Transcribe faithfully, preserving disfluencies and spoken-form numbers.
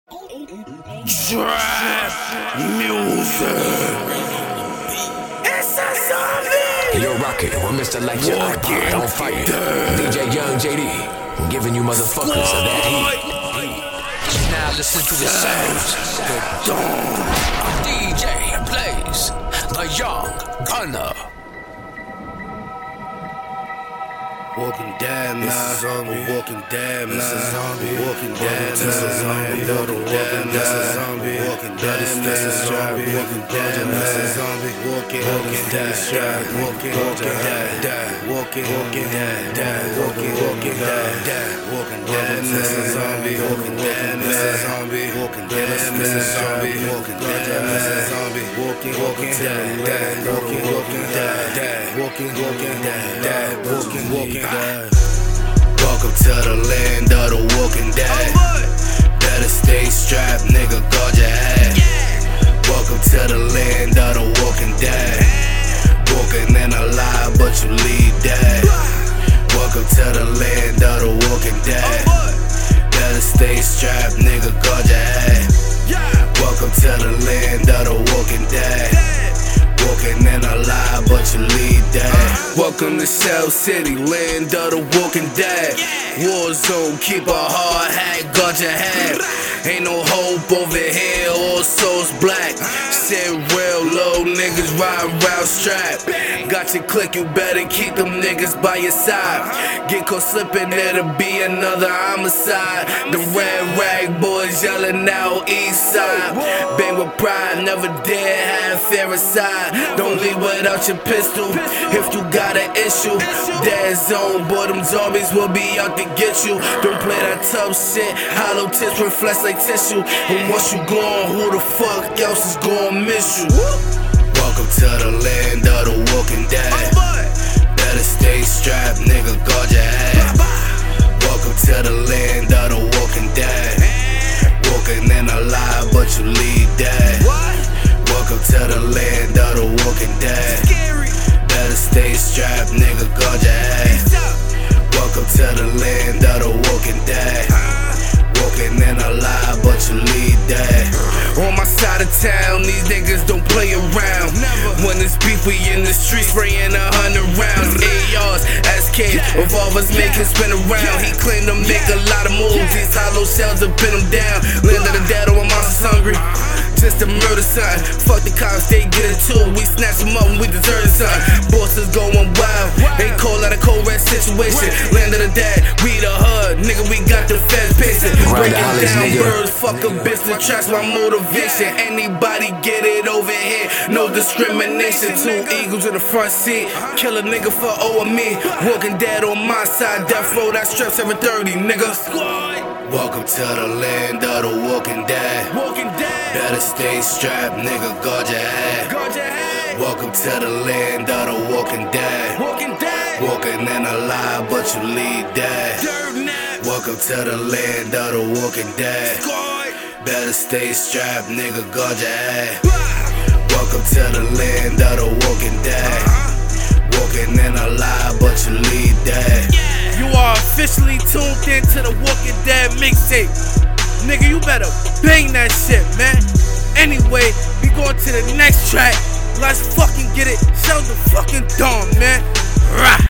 Trap music. It's a zombie. You're rocking with Mister Lecture. Don't fight it. D J Young J D giving you motherfuckers of that heat. Now listen to the sounds. D J plays the Young Gunner. Walking Dead, man. We're Walking Dead, man. Walking Dead, man. Walking Dead, man. Walking Dead, man. Walking Dead, man. Walking, walking dead, walking, walking dead, walking, walking dead, walking, walking dead, walking dead, man. Zombie, walking dead, man. Zombie, walking dead, man. Zombie, walking dead, man. Zombie, walking, walking dead, walking, walking dead, walking, walking dead, walking, walking. Welcome to the land of the walking dead. Better stay strapped, nigga, guard your head. Welcome to the land of the walking dead. Walking in a lie, but you lead dead. Welcome to the land of the walking dead. Better stay strapped, nigga, guard your head. Welcome to the land of the walking dead. Walking in a lie, but you lead dead. Welcome to Shell City, land of the walking dead. War zone, keep a hard hat, guard your head. Ain't no hope over here, all souls black. Sit real low, niggas riding round strap. Got your click, you better keep them niggas by your side. Get caught slipping, it'll be another homicide. The red rag boys yelling out east side. Bang with pride, never dare have fear aside. Don't leave without your pistol if you got an issue. Dead zone, boy, them zombies will be out to get you. Don't play that tough shit, hollow tips reflex like tissue. And once you gone, who the fuck else is gonna miss you? Welcome to the land of the walking dead. Better stay strapped, nigga, guard your head. Welcome to the land of the walking dead. Walking in a lie, but you lead dead. Welcome to the land of the walking dead. Better stay strapped, nigga, guard your head. Welcome to the land of the walking dead. Walking in a lie, but you lead dead. On my side of town, these niggas don't play around. When it's beef, we in the street spraying a hundred rounds. A Rs, S Ks, revolvers make him spin around. He claimed to make a lot of moves. These hollow shells have pin him down. Land of the dead, all my monsters hungry. Just a murder son. Fuck the cops, they get it too. We snatch them up and we deserve it, son. Bosses going wild. They cold out a cold red situation. Land of the dead, we the hood. Nigga, we got the feds pacing. Breaking down birds, fuck a business, trash my motivation. Anybody get it over here, no discrimination. Two eagles in the front seat. Kill a nigga for owing me. Walking dead on my side, death row, that strap seven thirty, nigga. Welcome to the land of the walking dead. Walking dead. Better stay strapped, nigga, guard your head. Guard your head. Welcome to the land of the walking dead. Walking dead. Walking in a lie, but you lead dead. Welcome to the land of the walking dead. Better stay strapped, nigga, guard your head. Welcome to the land of the walking dead. Walking in a lie, but you lead dead. You are officially tuned in to the Walking Dead mixtape. Nigga, you better bang that shit, man. Anyway, we going to the next track. Let's fucking get it. Shout the fucking dawn, man. Rah.